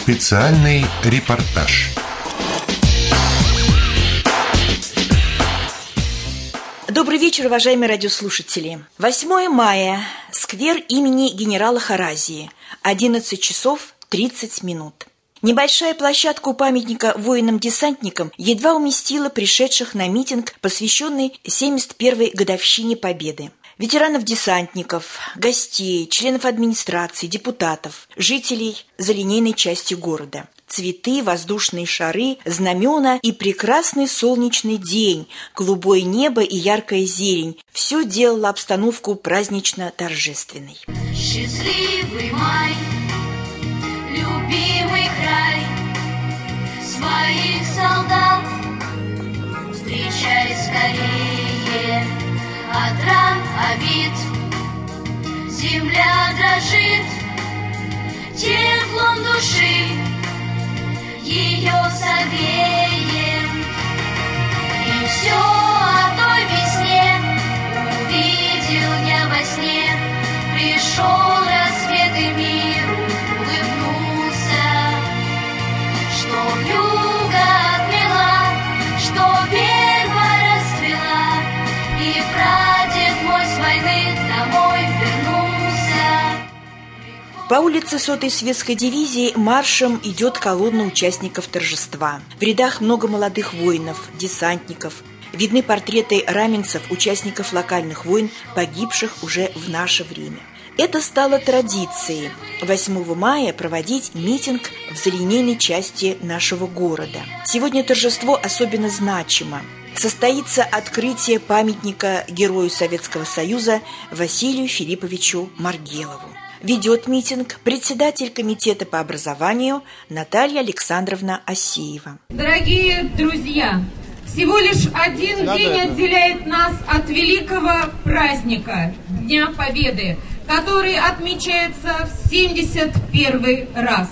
Специальный репортаж. Добрый вечер, уважаемые радиослушатели. 8 мая. Сквер имени генерала Харазии. 11 часов 30 минут. Небольшая площадка у памятника воинам-десантникам едва уместила пришедших на митинг, посвященный 71-й годовщине Победы. Ветеранов-десантников, гостей, членов администрации, депутатов, жителей залинейной части города. Цветы, воздушные шары, знамена и прекрасный солнечный день, голубое небо и яркая зелень – все делало обстановку празднично-торжественной. Счастливый май, любимый край, своих солдат встречай скорее. От ран, обид земля дрожит, теплом души ее согреем. И все о той весне увидел я во сне. Пришел рассвет и мир улыбнулся, что вьюга отмела, что верба расцвела, и прадед мой с войны домой вернулся. По улице 100-й Светской дивизии маршем идет колонна участников торжества. В рядах много молодых воинов, десантников. Видны портреты раменцев, участников локальных войн, погибших уже в наше время. Это стало традицией 8 мая проводить митинг в залинейной части нашего города. Сегодня торжество особенно значимо. Состоится открытие памятника герою Советского Союза Василию Филипповичу Маргелову. Ведет митинг председатель комитета по образованию Наталья Александровна Асеева. Дорогие друзья, всего лишь один день отделяет нас от великого праздника Дня Победы, который отмечается в 71 раз.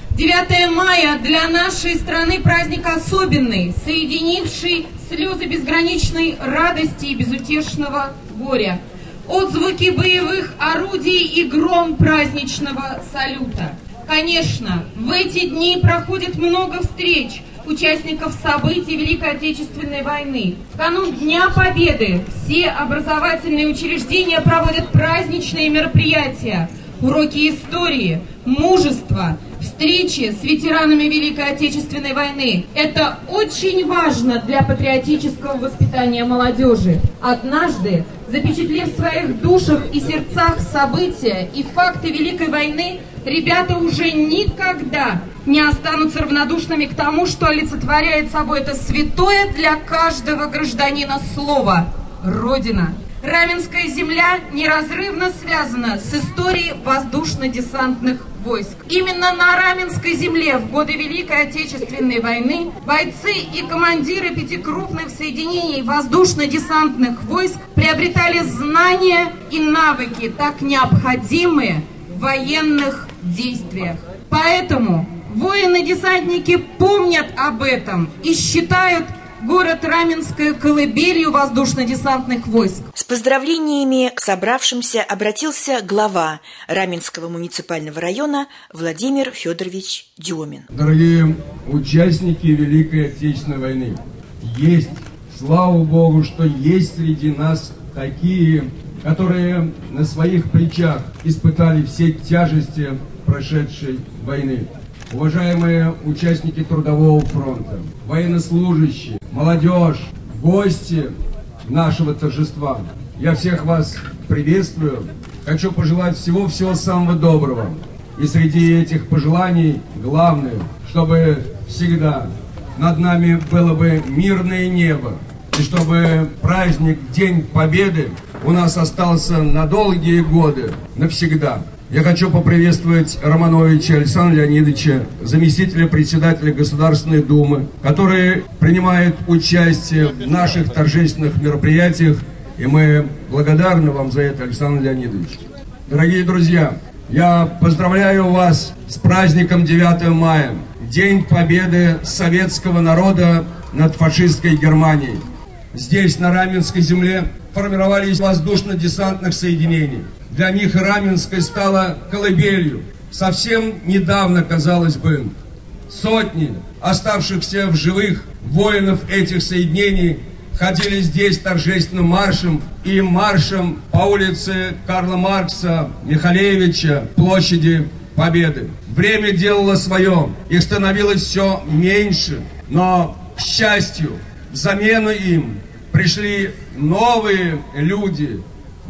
9 мая для нашей страны праздник особенный, соединивший слезы безграничной радости и безутешного горя, отзвуки боевых орудий и гром праздничного салюта. Конечно, в эти дни проходит много встреч участников событий Великой Отечественной войны. В канун Дня Победы все образовательные учреждения проводят праздничные мероприятия, уроки истории, мужества, встречи с ветеранами Великой Отечественной войны. Это очень важно для патриотического воспитания молодежи. Однажды, запечатлев в своих душах и сердцах события и факты Великой войны, ребята уже никогда не останутся равнодушными к тому, что олицетворяет собой это святое для каждого гражданина слово «Родина». Раменская земля неразрывно связана с историей воздушно-десантных войск. Именно на Раменской земле в годы Великой Отечественной войны бойцы и командиры 5 крупных соединений воздушно-десантных войск приобретали знания и навыки, так необходимые в военных действиях. Поэтому воины-десантники помнят об этом и считают город Раменское колыбелью воздушно-десантных войск. С поздравлениями к собравшимся обратился глава Раменского муниципального района Владимир Федорович Демин. Дорогие участники Великой Отечественной войны, есть, слава Богу, что есть среди нас такие, которые на своих плечах испытали все тяжести прошедшей войны. Уважаемые участники Трудового фронта, военнослужащие, молодежь, гости нашего торжества, я всех вас приветствую. Хочу пожелать всего-всего самого доброго. И среди этих пожеланий главное, чтобы всегда над нами было бы мирное небо, и чтобы праздник День Победы у нас остался на долгие годы, навсегда. Я хочу поприветствовать Романовича Александра Леонидовича, заместителя председателя Государственной Думы, который принимает участие в наших торжественных мероприятиях, и мы благодарны вам за это, Александр Леонидович. Дорогие друзья, я поздравляю вас с праздником 9 мая, День Победы советского народа над фашистской Германией. Здесь, на Раменской земле, формировались воздушно-десантных соединений. Для них Раменское стало колыбелью. Совсем недавно, казалось бы, сотни оставшихся в живых воинов этих соединений ходили здесь торжественным маршем и маршем по улице Карла Маркса, Михалевича, площади Победы. Время делало свое, их становилось все меньше, но, к счастью, в замену им пришли новые люди,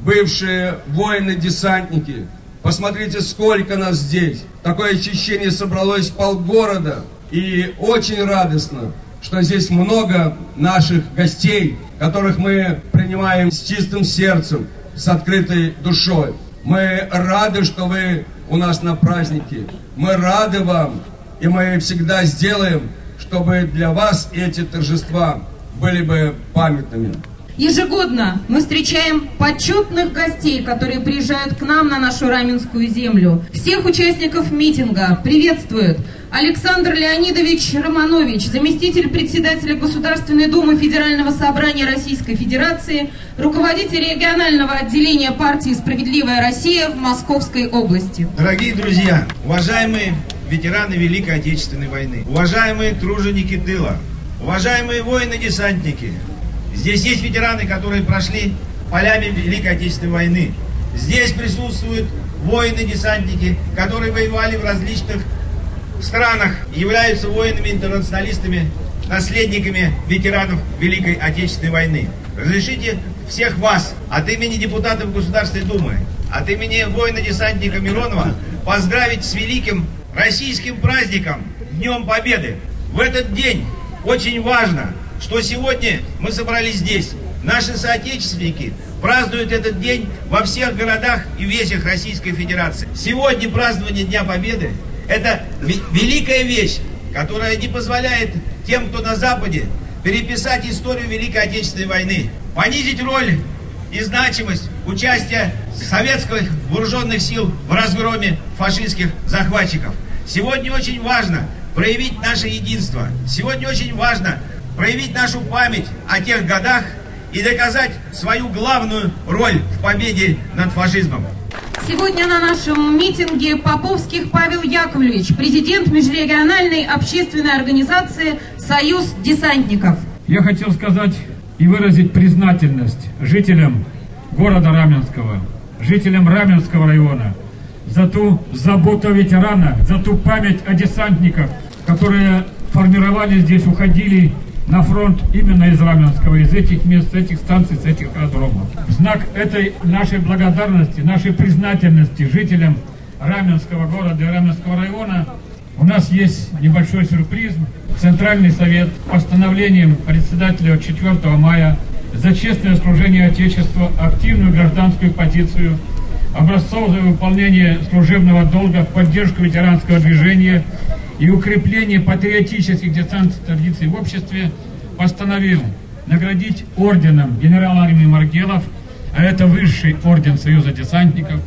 бывшие воины-десантники. Посмотрите, сколько нас здесь. Такое ощущение, собралось полгорода. И очень радостно, что здесь много наших гостей, которых мы принимаем с чистым сердцем, с открытой душой. Мы рады, что вы у нас на празднике. Мы рады вам, и мы всегда сделаем, чтобы для вас эти торжества были бы памятными. Ежегодно мы встречаем почетных гостей, которые приезжают к нам на нашу Раменскую землю. Всех участников митинга приветствует Александр Леонидович Романович, заместитель председателя Государственной Думы Федерального собрания Российской Федерации, руководитель регионального отделения партии «Справедливая Россия» в Московской области. Дорогие друзья, уважаемые ветераны Великой Отечественной войны, уважаемые труженики тыла, уважаемые воины-десантники, здесь есть ветераны, которые прошли полями Великой Отечественной войны. Здесь присутствуют воины-десантники, которые воевали в различных странах, являются воинами-интернационалистами, наследниками ветеранов Великой Отечественной войны. Разрешите всех вас от имени депутатов Государственной Думы, от имени воина-десантника Миронова поздравить с великим российским праздником, Днем Победы. В этот день очень важно, что сегодня мы собрались здесь. Наши соотечественники празднуют этот день во всех городах и весях Российской Федерации. Сегодня празднование Дня Победы – это великая вещь, которая не позволяет тем, кто на Западе, переписать историю Великой Отечественной войны, понизить роль и значимость участия советских вооруженных сил в разгроме фашистских захватчиков. Сегодня очень важно проявить наше единство. Сегодня очень важно проявить нашу память о тех годах и доказать свою главную роль в победе над фашизмом. Сегодня на нашем митинге Поповских Павел Яковлевич, президент межрегиональной общественной организации «Союз десантников». Я хотел сказать и выразить признательность жителям города Раменского, жителям Раменского района за ту заботу о ветеранах, за ту память о десантниках, которые формировали здесь, уходили на фронт именно из Раменского, из этих мест, с этих станций, с этих аэродромов. В знак этой нашей благодарности, нашей признательности жителям Раменского города и Раменского района у нас есть небольшой сюрприз. Центральный совет постановлением председателя 4 мая за честное служение Отечеству, активную гражданскую позицию, образцовое выполнение служебного долга в поддержку ветеранского движения и укрепление патриотических десантных традиций в обществе постановил наградить орденом генерала армии Маргелов, а это высший орден Союза десантников,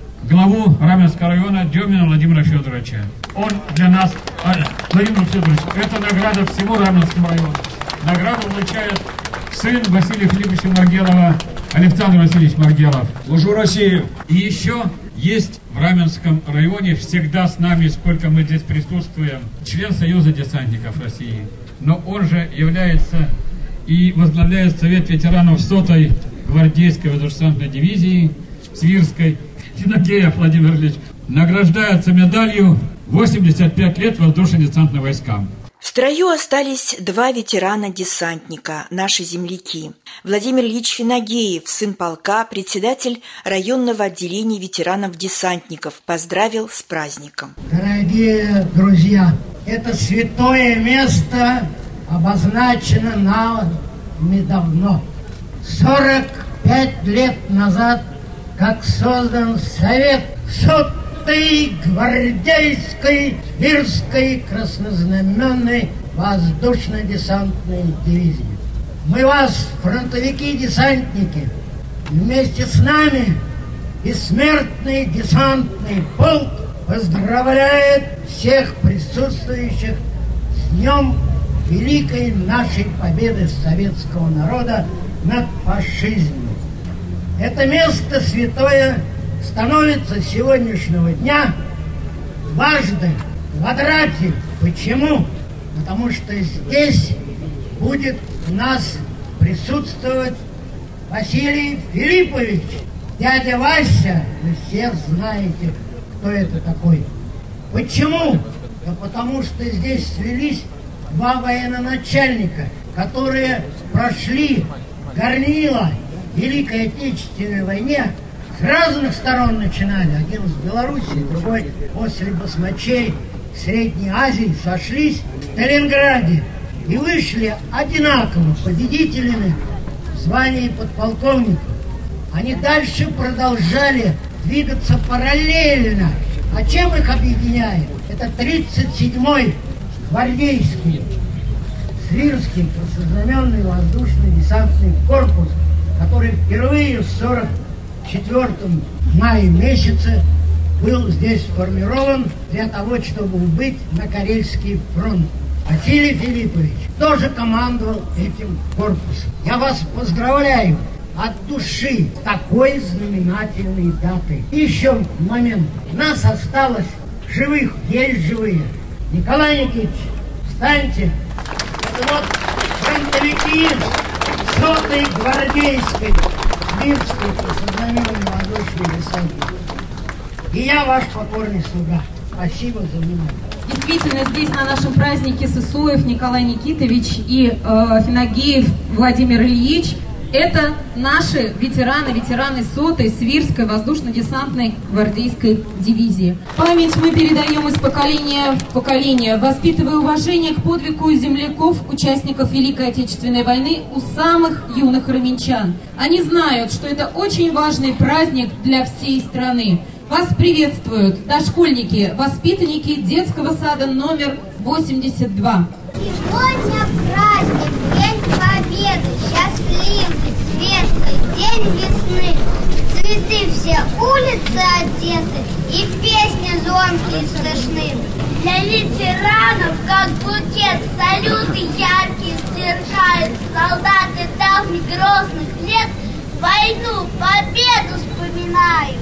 главу Раменского района Демина Владимира Федоровича. Он для нас, Владимир Федорович, это награда всему Раменскому району. Награду получает сын Василия Филипповича Маргелова, Александр Васильевич Маргелов. Служу России. И еще есть в Раменском районе всегда с нами, сколько мы здесь присутствуем, член Союза десантников России. Но он же является и возглавляет Совет ветеранов 100-й гвардейской воздушно-десантной дивизии Свирской. Тинакеев Владимир Ильич награждается медалью 85 лет воздушно-десантным войскам. В строю остались два ветерана-десантника, наши земляки. Владимир Ильич Финагеев, сын полка, председатель районного отделения ветеранов-десантников, поздравил с праздником. Дорогие друзья, это святое место обозначено нами давно. 45 лет назад, как создан Совет 100-й гвардейской Свирской краснознаменной воздушно-десантной дивизии. Мы вас, фронтовики-десантники, вместе с нами бессмертный десантный полк поздравляет всех присутствующих с днем великой нашей победы советского народа над фашизмом. Это место святое становится с сегодняшнего дня дважды в квадрате. Почему? Потому что здесь будет у нас присутствовать Василий Филиппович, дядя Вася. Вы все знаете, кто это такой. Почему? Да потому что здесь свелись два военачальника, которые прошли горнило Великой Отечественной войне, с разных сторон начинали. Один с Белоруссии, другой после басмачей Средней Азии, сошлись в Сталинграде и вышли одинаково победителями в звании подполковников. Они дальше продолжали двигаться параллельно. А чем их объединяет? Это 37-й гвардейский Свирский краснознаменный воздушный десантный корпус, который впервые в 1944 мае месяце был здесь сформирован для того, чтобы убыть на Карельский фронт. Василий Филиппович тоже командовал этим корпусом. Я вас поздравляю от души с такой знаменательной датой. И еще момент. Нас осталось живых, есть живые. Николай Никитич, встаньте. Это вот фронтовики 100-й гвардейской Свирской краснознаменной воздушной десантной. И я ваш покорный слуга. Спасибо за внимание. Действительно, здесь на нашем празднике Сысоев Николай Никитович и Финагеев Владимир Ильич – это наши ветераны 100-й Свирской воздушно-десантной гвардейской дивизии. Память мы передаем из поколения в поколение, воспитывая уважение к подвигу земляков, участников Великой Отечественной войны у самых юных раменчан. Они знают, что это очень важный праздник для всей страны. Вас приветствуют дошкольники, воспитанники детского сада номер 82. Сегодня праздник, День Победы, счастливый, светлый, день весны. Цветы все улицы одеты, и песни звонкие слышны. Для ветеранов, как букет, салюты яркие сверкают. Солдаты давних грозных лет войну, победу вспоминают.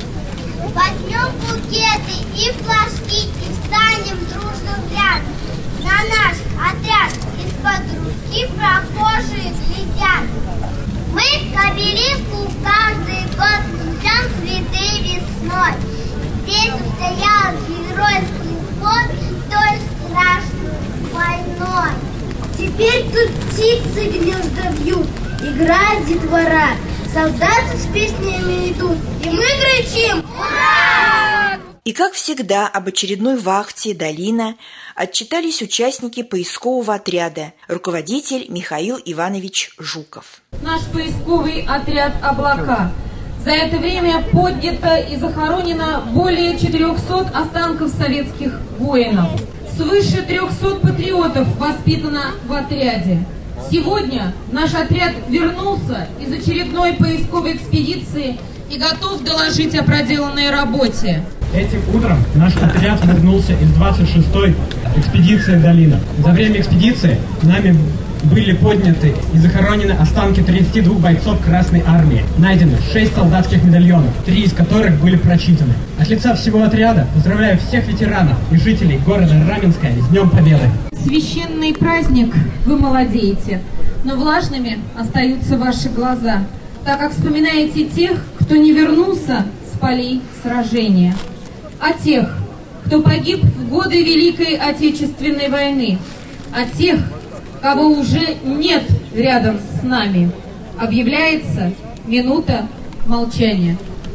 Возьмем букеты и флажки и встанем дружно в ряд. На наш отряд из-под руки прохожие глядят. Мы к обелиску каждый год несем цветы весной. Здесь устоял геройский флот той страшной войной. Теперь тут птицы гнезда вьют, играет детвора. Солдаты с песнями идут, и мы кричим «Ура!». И, как всегда, об очередной вахте «Долина» отчитались участники поискового отряда, руководитель Михаил Иванович Жуков. Наш поисковый отряд «Облака». За это время поднято и захоронено более 400 останков советских воинов. Свыше 300 патриотов воспитано в отряде. Сегодня наш отряд вернулся из очередной поисковой экспедиции и готов доложить о проделанной работе. Этим утром наш отряд вернулся из 26-й экспедиции «Долина». За время экспедиции нами были подняты и захоронены останки 32 бойцов Красной Армии. Найдено 6 солдатских медальонов, 3 из которых были прочитаны. От лица всего отряда поздравляю всех ветеранов и жителей города Раменска с Днем Победы. Священный праздник, вы молодеете, но влажными остаются ваши глаза, так как вспоминаете тех, кто не вернулся с полей сражения, о тех, кто погиб в годы Великой Отечественной войны, о тех, кого уже нет рядом с нами. Объявляется минута молчания.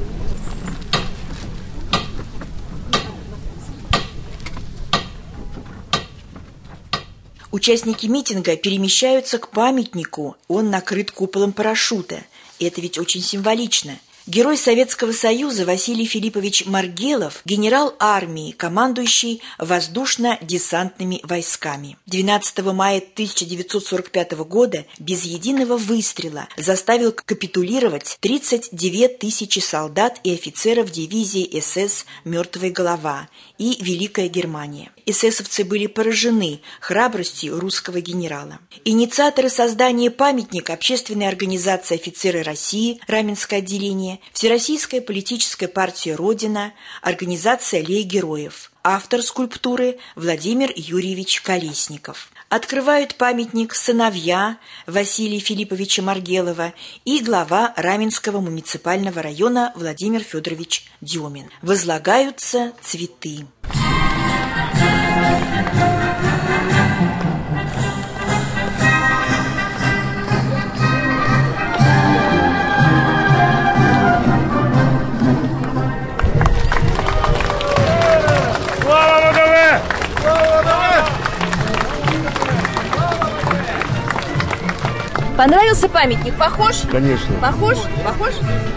Участники митинга перемещаются к памятнику, он накрыт куполом парашюта. И это ведь очень символично. Герой Советского Союза Василий Филиппович Маргелов, генерал армии, командующий воздушно-десантными войсками. 12 мая 1945 года без единого выстрела заставил капитулировать 39 тысячи солдат и офицеров дивизии СС «Мертвая голова» и «Великая Германия». эсэсовцы были поражены храбростью русского генерала. Инициаторы создания памятника — общественная организация «Офицеры России», Раменское отделение, Всероссийская политическая партия «Родина», организация «Аллея героев». Автор скульптуры — Владимир Юрьевич Колесников. Открывают памятник сыновья Василия Филипповича Маргелова и глава Раменского муниципального района Владимир Федорович Демин. Возлагаются цветы. Понравился памятник? Похож? Конечно. Похож? Похож?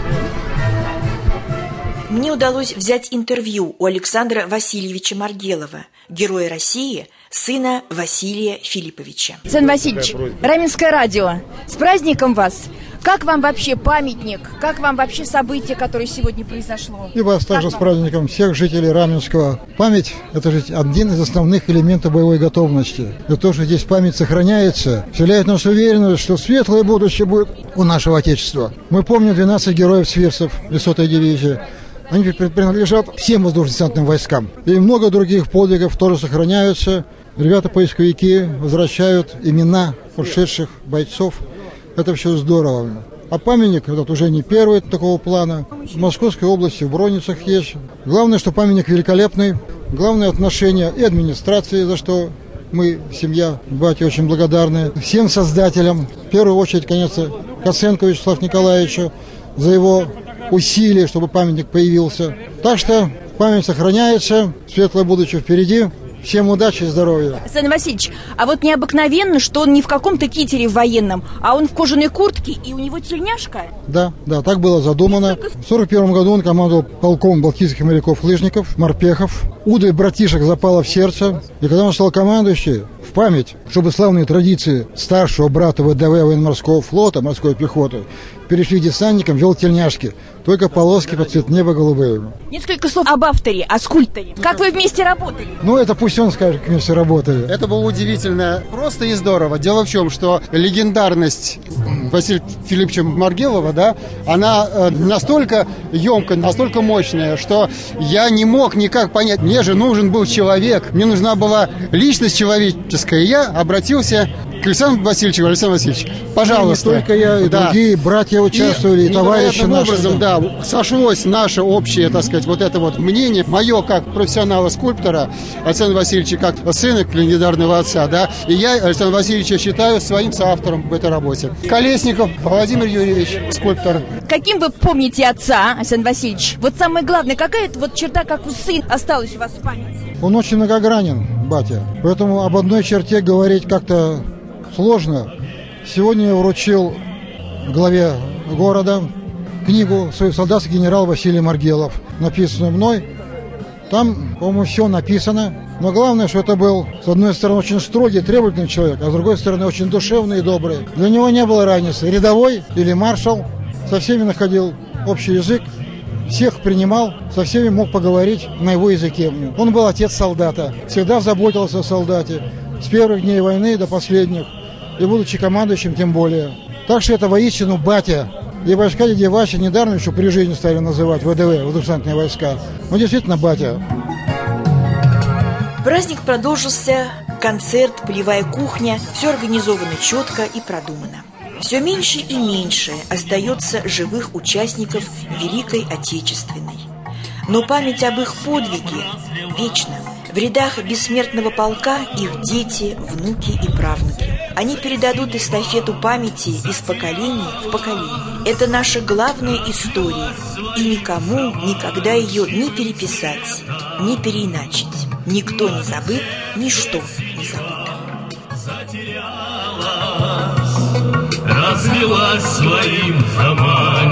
Мне удалось взять интервью у Александра Васильевича Маргелова, героя России, сына Василия Филипповича. Александр Васильевич, Раменское радио, с праздником вас! Как вам вообще памятник? Как вам вообще событие, которое сегодня произошло? И вас также с праздником всех жителей Раменского. Память – это же один из основных элементов боевой готовности. И то, что здесь память сохраняется, вселяет нас уверенность, что светлое будущее будет у нашего Отечества. Мы помним 12 героев-сверцев 200-й дивизии. Они принадлежат всем воздушно-десантным войскам. И много других подвигов тоже сохраняются. Ребята-поисковики возвращают имена ушедших бойцов. Это все здорово. А памятник этот уже не первый такого плана. В Московской области, в Броницах есть. Главное, что памятник великолепный. Главное отношение и администрации, за что мы, семья бати, очень благодарны. Всем создателям, в первую очередь, конечно, Косенко Вячеславу Николаевичу за его усилия, чтобы памятник появился. Так что память сохраняется, светлое будущее впереди. Всем удачи и здоровья. Александр Васильевич, а вот необыкновенно, что он не в каком-то китере военном, а он в кожаной куртке, и у него тельняшка. Да, так было задумано. В 1941 году он командовал полком балтийских моряков-лыжников, морпехов. Удаль братишек запала в сердце. И когда он стал командующим, в память, чтобы славные традиции старшего брата ВДВ военно-морского флота, морской пехоты, перешли десантникам, вел тельняшки. Только полоски под цвет неба голубые. Несколько слов об авторе, о скульпторе. Как вы вместе работали? Ну, это пусть он скажет, как вместе работали. Это было удивительно, просто и здорово. Дело в чем, что легендарность Василия Филипповича Маргелова, да, она настолько емкая, настолько мощная, что я не мог никак понять. Мне же нужен был человек, мне нужна была личность человеческая. И я обратился к Александру Васильевичу. Александр Васильевич, пожалуйста. Не только я, и другие братья участвовали, и товарищи наши. Образом, да, сошлось наше общее, так сказать, вот это вот мнение, мое как профессионала-скульптора, Александра Васильевича как сына легендарного отца, да, и я Александра Васильевича считаю своим соавтором в этой работе. Колесников Владимир Юрьевич, скульптор. Каким вы помните отца, Александр Васильевич? Вот самое главное, какая-то вот черта, как у сына, осталась у вас в памяти? Он очень многогранен, батя, поэтому об одной черте говорить как-то сложно. Сегодня я вручил главе города книгу «Свой солдатский генерал Василий Маргелов», написанную мной. Там, по-моему, все написано. Но главное, что это был, с одной стороны, очень строгий, требовательный человек, а с другой стороны, очень душевный и добрый. Для него не было разницы, рядовой или маршал. Со всеми находил общий язык, всех принимал, со всеми мог поговорить на его языке. Он был отец солдата, всегда заботился о солдате. С первых дней войны до последних. И будучи командующим, тем более. Так что это воистину батя. И войска дяди Васи недаром еще при жизни стали называть ВДВ, воздушно-десантные войска. Ну, действительно, батя. Праздник продолжился, концерт, полевая кухня. Все организовано четко и продумано. Все меньше и меньше остается живых участников Великой Отечественной. Но память об их подвиге вечна. В рядах бессмертного полка их дети, внуки и правнуки. Они передадут эстафету памяти из поколения в поколение. Это наша главная история, и никому никогда ее не переписать, не переиначить. Никто не забыт, ничто не забыто. Развелась своим заманием.